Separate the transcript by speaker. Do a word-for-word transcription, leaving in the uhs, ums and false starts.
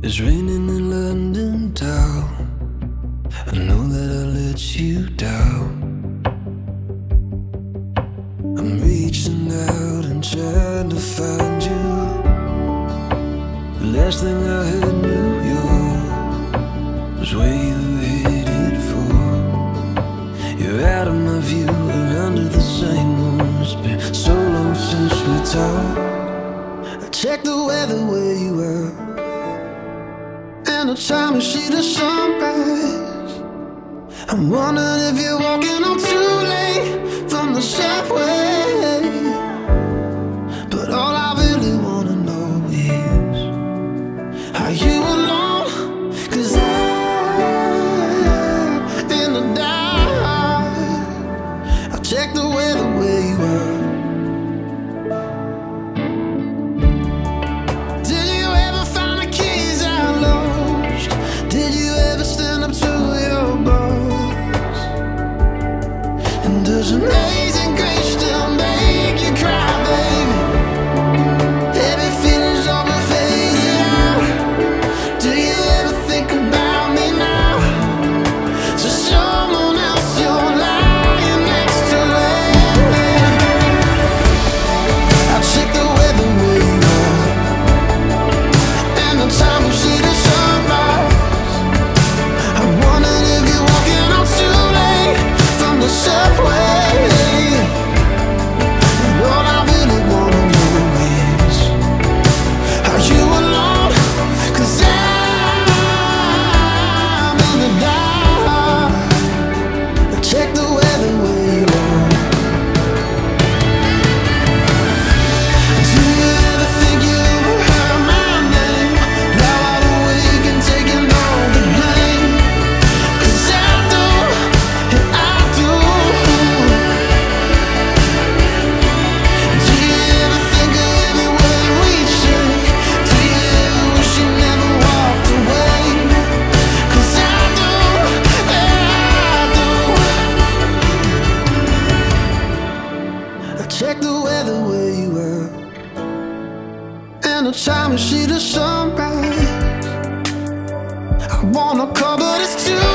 Speaker 1: It's raining in London town. I know that I let you down. I'm reaching out and trying to find you. The last thing I heard, New York was where you were headed for. You're out of my view, we're under the same moon. It's been so long since we talked. I checked the weather where you were, and the time is she the sunrise. I'm wondering if you're walking home too late from the subway. But all I really wanna know is, are you alone? 'Cause I'm in the dark. I checked the weather where you are. Does amazing grace still make you cry, baby? Every feeling's all but faded out. Do you ever think about me now? So someone else you're lying next to me. I check the weather where you are, and the time will see the sunrise. I'm wondering if you're walking on too late from the subway. Check the weather where you were, and the time to see the sunrise. I wanna call, but it's too